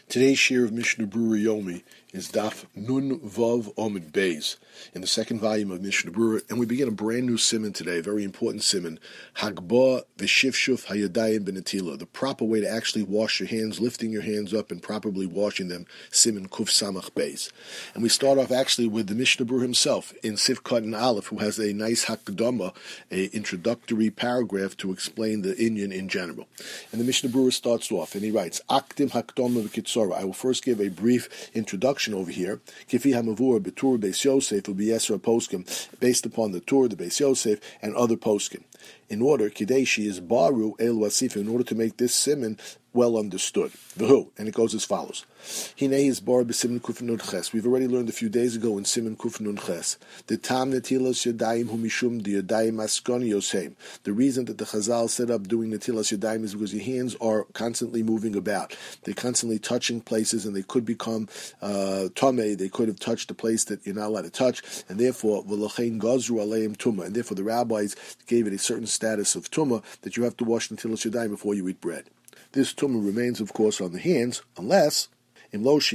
Today's share of Mishnah Berurah Yomi is Daf Nun Vav Omid Beis in the second volume of Mishnah Berurah, and we begin a brand new siman today, a very important siman, Hagbah V'Shifshuf Hayadayim B'Netila, the proper way to actually wash your hands, lifting your hands up and properly washing them, siman Kuf Samach Beis. And we start off actually with the Mishnah Berurah himself in Sivkot and Aleph, who has a nice Hakdama, a introductory paragraph to explain the Inyan in general. And the Mishnah Berurah starts off, and he writes, Akdim Hakdama V'Kitzora. I will first give a brief introduction over here. Kifi Hamavur B'Tur Beis Yosef will be Yesra Poskim, based upon the Tur, the Beis Yosef, and other Poskim. In order, Kideshi is Baru El Wasif, in order to make this siman well understood. V'hu, and it goes as follows. Hinei is bar b'siman kuf nun ches. We've already learned a few days ago in siman kuf nun ches. The tam netilas yadayim hu mishum the yadayim askoni yosem. The reason that the Chazal set up doing netilas yadayim is because your hands are constantly moving about. They're constantly touching places, and they could become tamei. They could have touched a place that you're not allowed to touch, and therefore v'lachein gazru aleim tuma. And therefore the rabbis gave it a certain status of tuma that you have to wash netilas yadayim before you eat bread. This tumah remains, of course, on the hands, unless you remove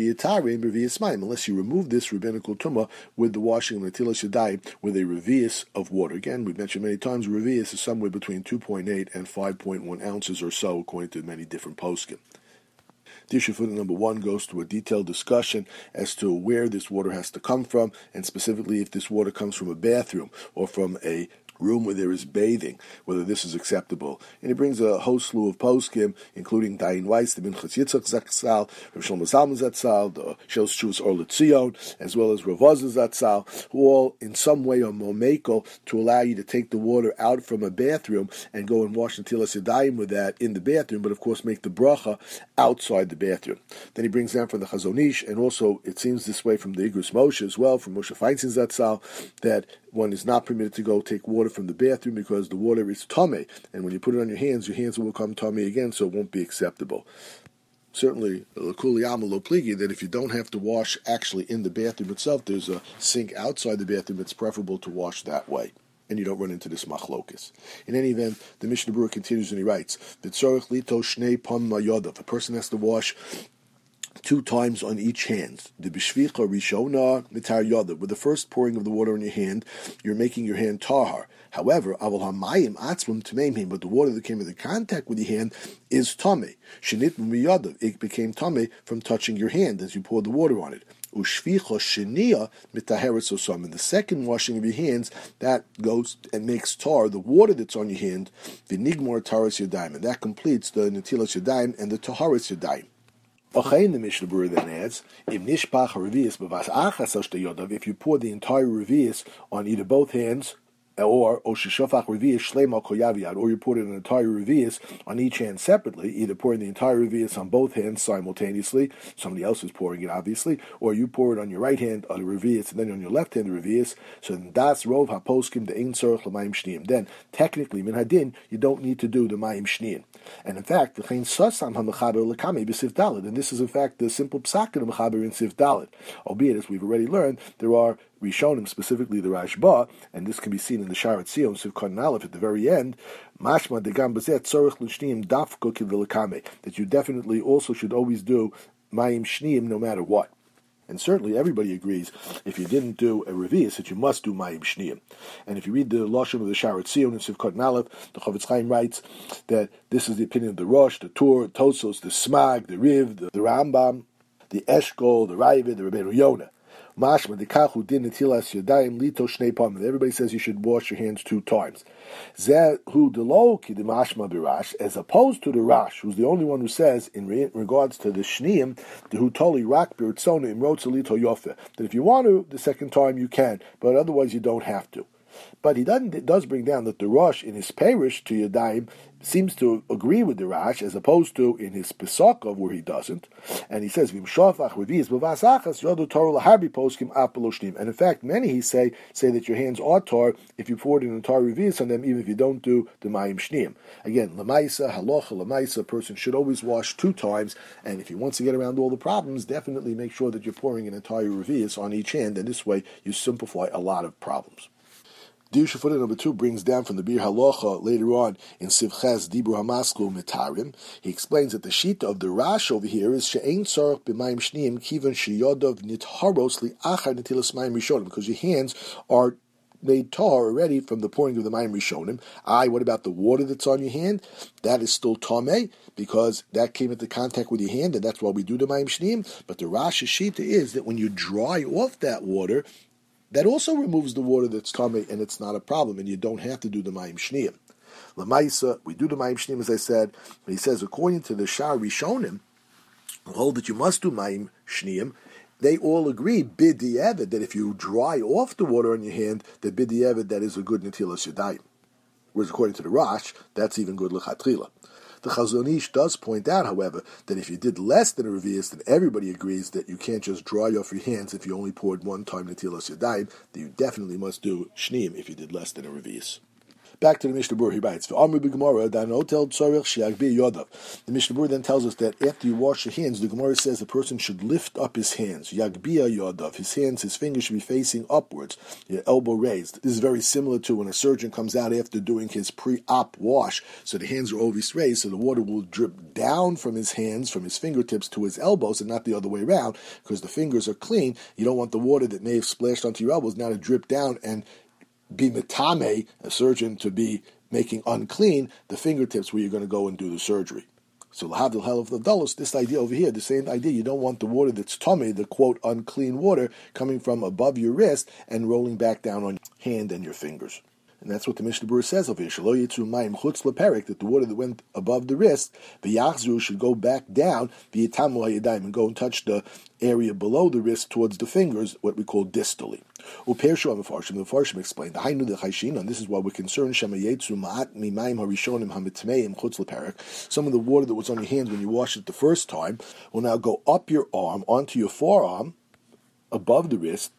this rabbinical tumah with the washing of netilas yadayim with a revius of water. Again, we've mentioned many times, revius is somewhere between 2.8 and 5.1 ounces or so, according to many different poskim. The issue for number 1 goes to a detailed discussion as to where this water has to come from, and specifically if this water comes from a bathroom or from a room where there is bathing, whether this is acceptable. And he brings a whole slew of poskim, including Dayan Weiss, the Minchas Yitzchak Zatzal, Rav Shlomo Zalman Zatzal, the Shos Shuvas Or L'Tzion, as well as Rav Ozer Zatzal, who all in some way are momeko to allow you to take the water out from a bathroom and go and wash netilas yadayim with that in the bathroom, but of course make the bracha outside the bathroom. Then he brings down from the Chazon Ish, and also it seems this way from the Igros Moshe as well, from Moshe Feinstein Zatzal, that one is not permitted to go take water from the bathroom because the water is tamei, and when you put it on your hands will become tamei again, so it won't be acceptable. Certainly, l'kuli alma lo pligi, that if you don't have to wash actually in the bathroom itself, there's a sink outside the bathroom, it's preferable to wash that way, and you don't run into this machlokas. In any event, the Mishnah Berurah continues and he writes, V'tzorich lito shnei pam mayodav. A person has to wash 2 times on each hand. The b'shvicha rishona mitar yoda. With the first pouring of the water on your hand, you're making your hand tahar. However, aval hamayim atzmum tameimim, but the water that came into contact with your hand is tamei. Shenit miyadav. It became tamei from touching your hand as you poured the water on it. Ushvicha shenia mitaheret osam. In the second washing of your hands, that goes and makes tar the water that's on your hand. V'nigmor taharas yadayim, and that completes the netilas yadayim and the taharas yadayim. The Mishnah Berurah then adds, if you pour the entire revius on either both hands, or you poured an entire revius on each hand separately, either pouring the entire revius on both hands simultaneously, somebody else is pouring it obviously, or you pour it on your right hand on the revius and then on your left hand the revius, so then das rov haposkim the ein tzorich l'mayim shniyim. Then technically min hadin you don't need to do the mayim shniyim. And in fact, the chein sasam ha'mechaber l'kamei b'siv daled, and this is in fact the simple psak of the mechaber in siv daled. Albeit, as we've already learned, there are Rishonim, specifically the Rashba, and this can be seen in the Sharat Sion, Sivkot and Aleph at the very end, Mashma degam bazet tzorich l'shniyim dafko kiv'lekame, that you definitely also should always do mayim shniyim no matter what. And certainly everybody agrees, if you didn't do a revius, that you must do mayim shniyim. And if you read the Lashon of the Sharat Sion and Sivkot and Aleph, the Chofetz Chaim writes that this is the opinion of the Rosh, the Tur, Tosos, the Smag, the Riv, the Rambam, the Eshkol, the Ravid, the Rebbeinu Yonah. Mashma dekachu din netilas yadayim lito shnei pamim. Everybody says you should wash your hands 2 times. Zehu delo ki de mashma birash, as opposed to the Rash, who's the only one who says in regards to the shniyim, dehu toli rak biritzona imrotza lito yofe, that if you want to the second time you can, but otherwise you don't have to. But he does bring down that the Rosh in his Parish to Yadayim seems to agree with the Rash, as opposed to in his Pesachov where he doesn't. And he says, and in fact, many he say that your hands are tar if you poured an entire revius on them, even if you don't do the mayim shniyim. Again, lamaisa, halacha, lamaisa, a person should always wash 2 times, and if he wants to get around all the problems, definitely make sure that you're pouring an entire revius on each hand, and this way you simplify a lot of problems. Dirsha footnote number 2 brings down from the Bir Halacha later on in Sivches Dibur Hamaskul Mitarim. He explains that the shita of the Rash over here is she'ein tzarich b'mayim shniyim kivan sheyodov nitharos li'achar netilas mayim rishonim, because your hands are made tahor already from the pouring of the mayim rishonim. What about the water that's on your hand? That is still tameh, because that came into contact with your hand, and that's why we do the mayim shniyim. But the Rash's shita is that when you dry off that water, that also removes the water that's tameh, and it's not a problem, and you don't have to do the mayim shniyim. Lamaisa, we do the mayim shniyim, as I said. But he says, according to the Shar Rishonim, who hold that you must do mayim shniyim, they all agree, b'di'evet, that if you dry off the water on your hand, that b'di'evet, that is a good netilas yadayim. Whereas according to the Rash, that's even good l'chatchila. The Chazon Ish does point out, however, that if you did less than a revius, then everybody agrees that you can't just dry off your hands if you only poured one time netilas yadayim, that you definitely must do shniyim if you did less than a revius. Back to the Mishnah Berurah, he writes, the Mishnah Berurah then tells us that after you wash your hands, the Gemara says the person should lift up his hands. Yagbiya yodav, his hands, his fingers should be facing upwards, your elbow raised. This is very similar to when a surgeon comes out after doing his pre-op wash, so the hands are always raised, so the water will drip down from his hands, from his fingertips to his elbows, and not the other way around, because the fingers are clean. You don't want the water that may have splashed onto your elbows now to drip down and be metame, a surgeon to be making unclean the fingertips where you're going to go and do the surgery. So lahavdil hell of the dullus, this idea over here, the same idea, you don't want the water that's tummy, the quote unclean water, coming from above your wrist and rolling back down on your hand and your fingers. And that's what the Mishnah Berurah says over here. Shelo yitzu mayim chutz leperik, that the water that went above the wrist, v'yachzu, should go back down, v'yitamu hayadayim, and go and touch the area below the wrist towards the fingers, what we call distally. Upershu Mefarshim, the Mefarshim explained, the Hainu the Chayshin, and this is why we're concerned, Shema yetzu ma'at mimayim harishonim hamitmeim chutz leperik. Some of the water that was on your hands when you washed it the first time will now go up your arm, onto your forearm, above the wrist,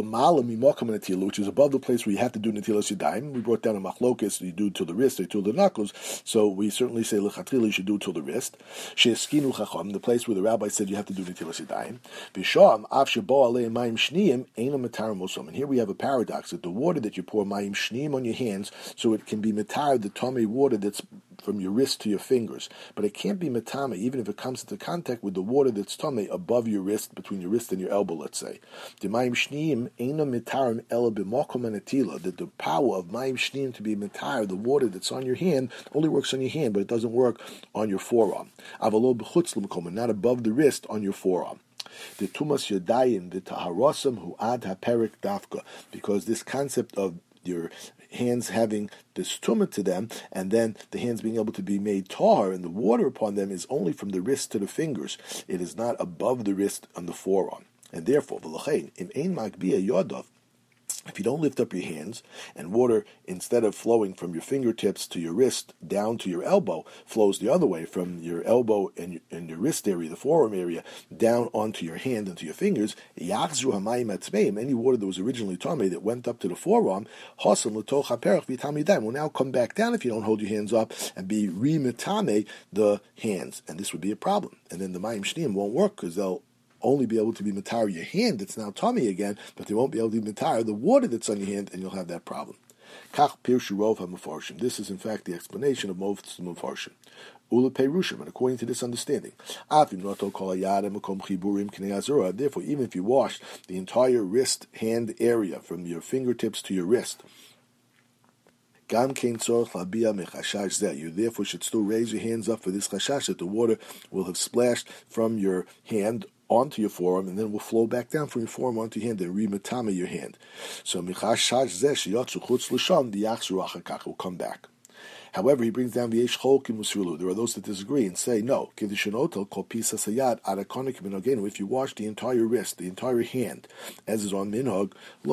which is above the place where you have to do netilas yadayim. We brought down a machlokas, you do it till the wrist, or till the knuckles, so we certainly say lechatchila you should do it till the wrist. She'eskinu chacham, the place where the rabbi said you have to do netilas yadayim. V'sham av shebo alei mayim shniyim eina metar mosom. And here we have a paradox, that the water that you pour mayim shniyim on your hands, so it can be metar, the tummy water that's from your wrist to your fingers, but it can't be metame even if it comes into contact with the water that's tame above your wrist, between your wrist and your elbow, let's say. The mayim shniyim eina mitarim ela b'makom anatila, that the power of mayim shniyim to be mitar, the water that's on your hand, only works on your hand, but it doesn't work on your forearm. Avalo b'chutz l'makom, not above the wrist, on your forearm. The tumas yadayim, the taharosam hu ad haperik dafka, because this concept of your hands having this tumah to them, and then the hands being able to be made tahor, and the water upon them is only from the wrist to the fingers. It is not above the wrist on the forearm. And therefore, v'lachein, im ein magbiya yodov, if you don't lift up your hands, and water, instead of flowing from your fingertips to your wrist down to your elbow, flows the other way from your elbow and your wrist area, the forearm area, down onto your hand and to your fingers, yachzu hamayim atzmeim, any water that was originally tamei that went up to the forearm, hasan l'toch haperach v'tamidayim, will now come back down if you don't hold your hands up and be re-metame the hands, and this would be a problem. And then the mayim shniyim won't work, because they'll only be able to be matar your hand that's now tummy again, but they won't be able to be matar the water that's on your hand, and you'll have that problem. Kach pirshu rov ha'mefarshim. This is in fact the explanation of most mefarshim. Ula perushim, and according to this understanding, therefore, even if you wash the entire wrist hand area from your fingertips to your wrist, you therefore should still raise your hands up for this chashash, that the water will have splashed from your hand onto your forearm, and then will flow back down from your forearm onto your hand and re-matame your hand. So the yachzu will come back. However, he brings down v'yesh cholkim usrilu. There are those that disagree and say, no, if you wash the entire wrist, the entire hand, as is on minhag,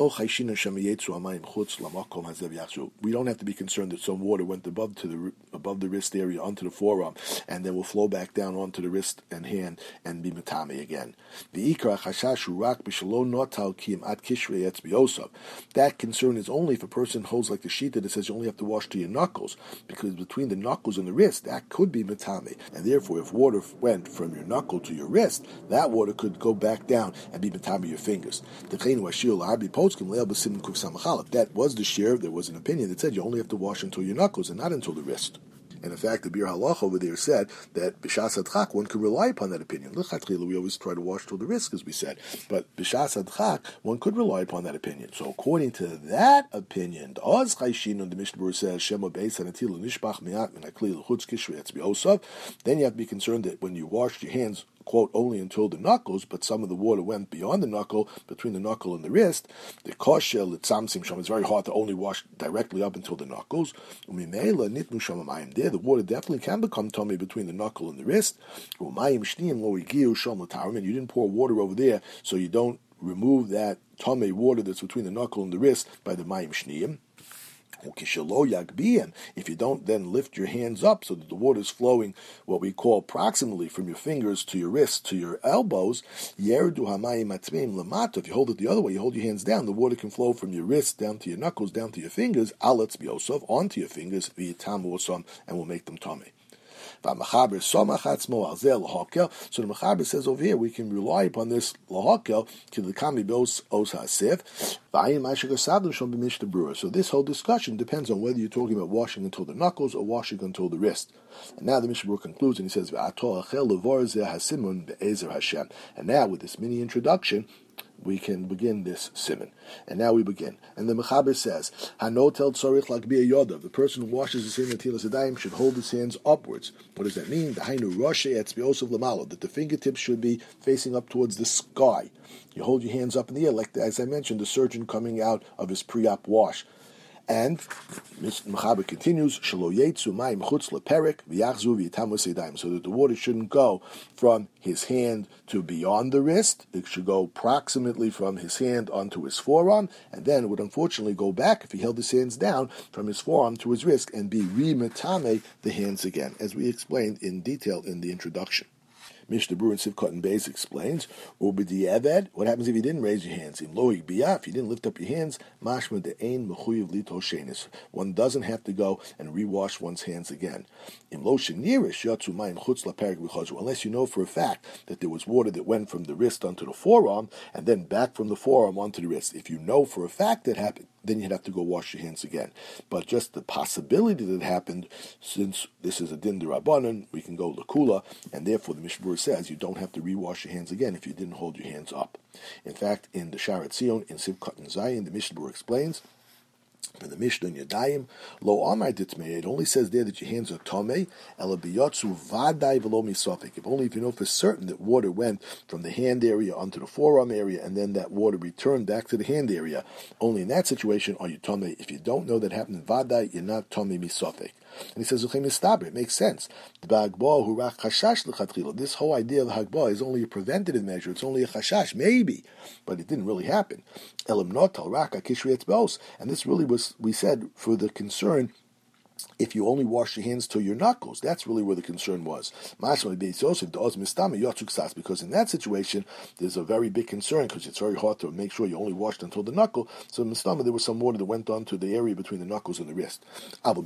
we don't have to be concerned that some water went above the wrist area onto the forearm, and then will flow back down onto the wrist and hand and be matame again. That concern is only if a person holds like the shita that says you only have to wash to your knuckles, because between the knuckles and the wrist, that could be metame. And therefore, if water went from your knuckle to your wrist, that water could go back down and be metame your fingers. If that was the share, there was an opinion that said you only have to wash until your knuckles and not until the wrist. And in fact, the Bir Halach over there said that B'shas Adchak, one could rely upon that opinion. L'chatchila, we always try to wash till the wrist, as we said. But B'shas Adchak, one could rely upon that opinion. So according to that opinion, the Oz Chayshin, the Mishnah Berurah says, Shema Beis Hanatil Nishbach Mi'at Min HaKli L'chutz Kishri Etzbi Osav. Then you have to be concerned that when you wash your hands, quote, only until the knuckles, but some of the water went beyond the knuckle, between the knuckle and the wrist. The kosher l'tzamsim sham, it's very hard to only wash directly up until the knuckles. Umimela nitnu shamamayim there, the water definitely can become tummy between the knuckle and the wrist. Umayim shniyim lo igiu sham l'tarim, and you didn't pour water over there, so you don't remove that tummy water that's between the knuckle and the wrist by the mayim shniyim. If you don't then lift your hands up so that the water is flowing what we call proximally from your fingers to your wrists to your elbows, if you hold it the other way, you hold your hands down, the water can flow from your wrists down to your knuckles, down to your fingers, onto your fingers, and will make them tummy. So the Mechaber says over here we can rely upon this lahakel to the kami bos os hasif. So this whole discussion depends on whether you're talking about washing until the knuckles or washing until the wrist. And now the Mishnah Berurah concludes and he says, and now with this mini introduction, we can begin this siman. And now we begin. And the Mechaber says, Hanotel tzorich lagbiya yodav. The person who washes his hands in Netilas Yadayim should hold his hands upwards. What does that mean? Dahainu roshe etzbiyosav lamalo. That the fingertips should be facing up towards the sky. You hold your hands up in the air, like, as I mentioned, the surgeon coming out of his pre-op wash. And Mechaber continues, Shelo yetzu mayim chutz leperik v'yachzu v'yitamu seidayim, so that the water shouldn't go from his hand to beyond the wrist. It should go proximately from his hand onto his forearm, and then it would unfortunately go back if he held his hands down from his forearm to his wrist and be re-metame the hands again, as we explained in detail in the introduction. Mishnah Berurah and Sivkot and Beis explains, Ubedi'eved, what happens if you didn't raise your hands? Im loig biyah, if you didn't lift up your hands, mashma de'ein mechuyev lito shenis. One doesn't have to go and rewash one's hands again. Im lo shenirish yatzu mayim chutz laperik v'chazru, unless you know for a fact that there was water that went from the wrist onto the forearm, and then back from the forearm onto the wrist. If you know for a fact that happened, then you'd have to go wash your hands again. But just the possibility that it happened, since this is a din d'Rabbanan, we can go l'kula, and therefore the Mishnah Berurah says you don't have to rewash your hands again if you didn't hold your hands up. In fact, in the Sharat Zion, in Sivkot and Zayin, the Mishnah Berurah explains, in the Mishnah in Yadayim, lo amar ditmei, it only says there that your hands are tomei, ela biyotzu vaday v'lo misofik. If only if you know for certain that water went from the hand area onto the forearm area, and then that water returned back to the hand area. Only in that situation are you tomei. If you don't know that happened, vaday, you're not tomei misofik. And he says, it makes sense. This whole idea of hagbah is only a preventative measure. It's only a chashash, maybe, but it didn't really happen. And this really was, we said, for the concern if you only wash your hands to your knuckles. That's really where the concern was. Because in that situation, there's a very big concern because it's very hard to make sure you only washed until the knuckle. So in Mistama, there was some water that went on to the area between the knuckles and the wrist. But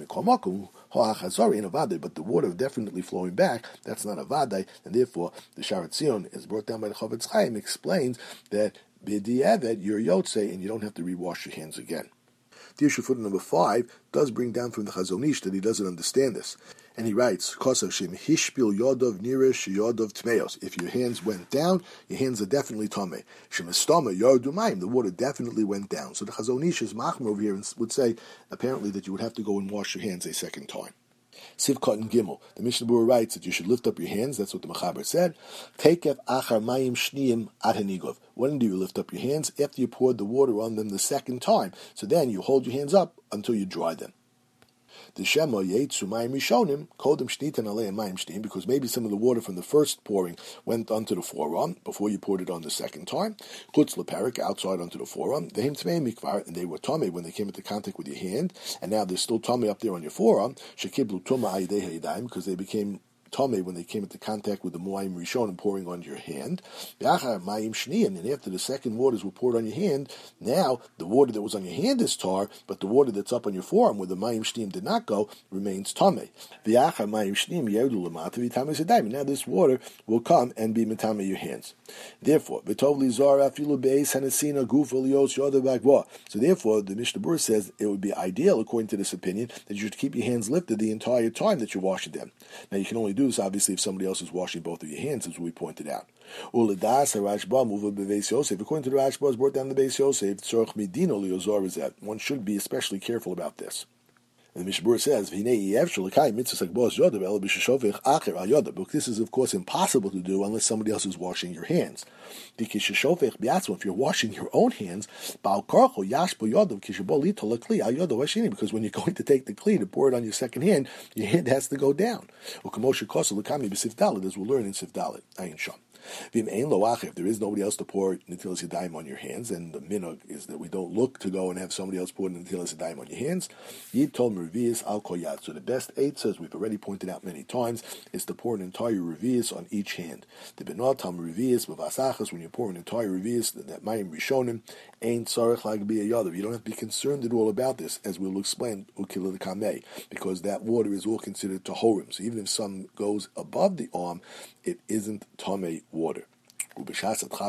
the water definitely flowing back, that's not a vadai, and therefore the Sharat Zion, is brought down by the Chavetz Chaim, explains that b'di'eved, you're yotzei, and you don't have to rewash your hands again. The issue footnote number 5 does bring down from the Chazon Ish that he doesn't understand this. And he writes, hishpil yodov nirish yodov tmeos. If your hands went down, your hands are definitely tameh. Shemestama yardu mayim. The water definitely went down. So the Chazon Ish is machmer over here and would say, apparently, that you would have to go and wash your hands a second time. Sivkot and Gimel. The Mishnah Berurah writes that you should lift up your hands. That's what the Mechaber said. Tekef achar mayim shniyim ad hanigov. When do you lift up your hands? After you poured the water on them the second time. So then you hold your hands up until you dry them. The Shema Yetzu Mayim Rishonim Kodem Shnitan Alei Mayim Shnim, because maybe some of the water from the first pouring went onto the forearm before you poured it on the second time. Chutz Leperik, outside onto the forearm. Dehem Tmei Mikvar, and they were tummy when they came into contact with your hand, and now they're still tummy up there on your forearm. Shekiblu Tuma Ayidei Hayidayim, because they became Tomei when they came into contact with the Moayim Rishon and pouring on your hand. V'achar Mayim Shniyim, and after the second waters were poured on your hand, now the water that was on your hand is tar, but the water that's up on your forearm where the Mayim Shniyim did not go remains Tomei. V'achar Mayim Shniyim Yerdu Lamata V'tamei Sedayim. Now this water will come and be Metame your hands. Therefore, V'tov Lizar Afilu Beis Hanesina Guf Elios Yoda Bagboa. So therefore, the Mishnah Berurah says it would be ideal, according to this opinion, that you should keep your hands lifted the entire time that you're washing them. Now, you can only do this, obviously, if somebody else is washing both of your hands, as we pointed out. According to the Rashba, is brought down the Beis Yosef, one should be especially careful about this. And the Mishnah Berurah says, but this is, of course, impossible to do unless somebody else is washing your hands. If you're washing your own hands, because when you're going to take the kli to pour it on your second hand, your hand has to go down. As we'll learn in Sif Dalet, Ayin Sham. If there is nobody else to pour Netilas Yadayim on your hands, and the minhag is that we don't look to go and have somebody else pour Netilas Yadayim on your hands, Yid told Revius al Koyat. So the best eitzah, as we've already pointed out many times, is to pour an entire Revius on each hand. The Benotam Revius Bavasachas, when you pour an entire Revius, that Mayim Rishonim, ain't Sarech like be a Yadav. You don't have to be concerned at all about this, as we'll explain, Ukila Kameh, because that water is all considered Tahorim. So even if some goes above the arm, it isn't Tameh water. What happens if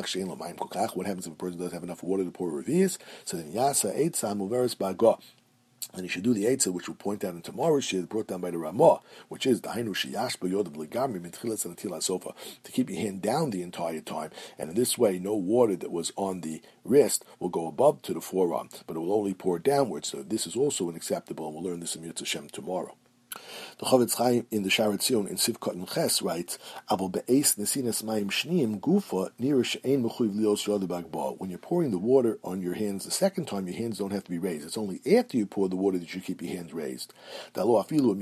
a person doesn't have enough water to pour revius? So then Yasa Eitzah Muveris Baga. And he should do the Eitzah, which we'll point out in tomorrow's shir, brought down by the Ramah, which is Dainu Shiyash B'Yod B'Legami Mitchilas and Tila Sofa, to keep your hand down the entire time. And in this way, no water that was on the wrist will go above to the forearm, but it will only pour downwards. So this is also unacceptable, and we'll learn this in Yirtzeh Hashem tomorrow. The Chavetz Chaim in the Sharet Zion in Sivkot and Ches writes, "Abel be'es nesinas mayim shniyim gufa nira she'ein mechuyev lios yod bagba." When you're pouring the water on your hands the second time, your hands don't have to be raised. It's only after you pour the water that you keep your hands raised. Because even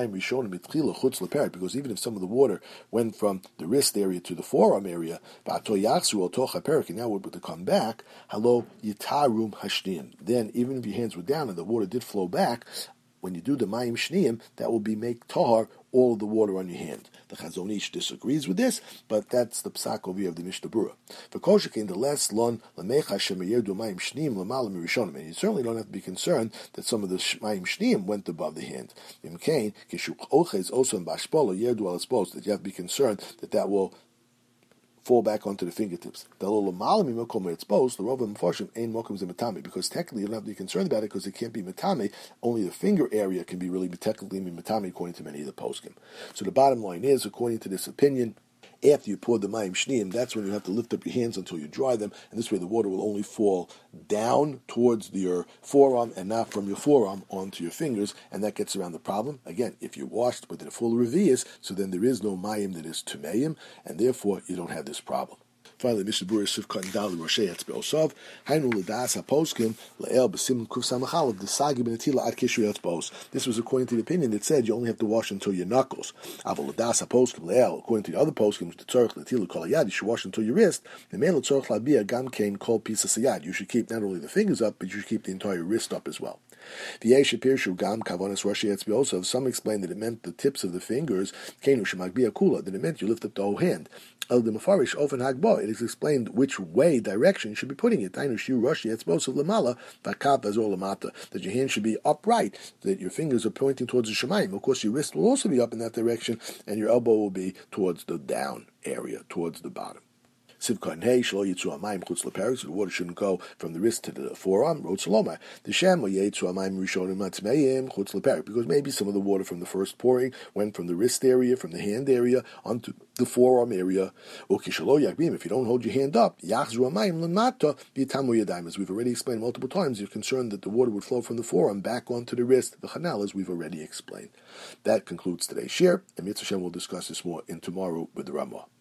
if some of the water went from the wrist area to the forearm area, and now we're to come back, halo yitarum hashniyim. Then even if your hands were down and the water did flow back, when you do the Mayim Shniyim, that will be make tahar all of the water on your hand. The Chazon Ish disagrees with this, but that's the psak over here of the Mishnah Berurah. For Koshekin, the less lon lamecha shemeyer do Mayim Shniyim lamala mirishonim, and you certainly don't have to be concerned that some of the Mayim Shniyim went above the hand. Imkain kishuk ochez also in bashpolo yerdu al espos, that you have to be concerned that that will fall back onto the fingertips. The exposed, the Rov and Mefarshim ain't mokum zematame, because technically you don't have to be concerned about it because it can't be matame. Only the finger area can be really technically matame, according to many of the poskim. So the bottom line is, according to this opinion, after you pour the Mayim Shniyim, that's when you have to lift up your hands until you dry them, and this way the water will only fall down towards your forearm and not from your forearm onto your fingers, and that gets around the problem. Again, if you're washed with a full revius, so then there is no Mayim that is Tumeim, and therefore you don't have this problem. Finally, Mishnah Berurah Sivkot and Dali Roshei Etz Be'osav Hainu L'das HaPoskim Le'el B'Sim Kuf Samachalav D'Sagi B'Netila Ad Kishri Etzbos. This was according to the opinion that said you only have to wash until your knuckles. Aval L'das HaPoskim Le'el, according to the other poskim, the Tzorich L'Tila Kol Hayad, you should wash until your wrist. The Me'el Tzorich L'Abiyah Gam Kein Kol Pisa Sayad. You should keep not only the fingers up, but you should keep the entire wrist up as well. Some explain that it meant the tips of the fingers, that it meant you lift up the whole hand. It is explained which way, direction you should be putting it. That your hand should be upright, that your fingers are pointing towards the Shemayim. Of course, your wrist will also be up in that direction, and your elbow will be towards the down area, towards the bottom. Sivkot Hey Shlo Yitzu Amayim Chutz LePerik, so the water shouldn't go from the wrist to the forearm. Rot Saloma. The Shema Yitzu Amayim Rishonim Matzmeim Chutz LePerik, because maybe some of the water from the first pouring went from the wrist area, from the hand area, onto the forearm area. Ukishalo Yakbim. If you don't hold your hand up, Yachzu Amayim Lemata V'Tamu Yadayim. As we've already explained multiple times, you're concerned that the water would flow from the forearm back onto the wrist, the Chanal, as we've already explained. That concludes today's share, and Mitzvah Hashem will discuss this more in tomorrow with the Ramah.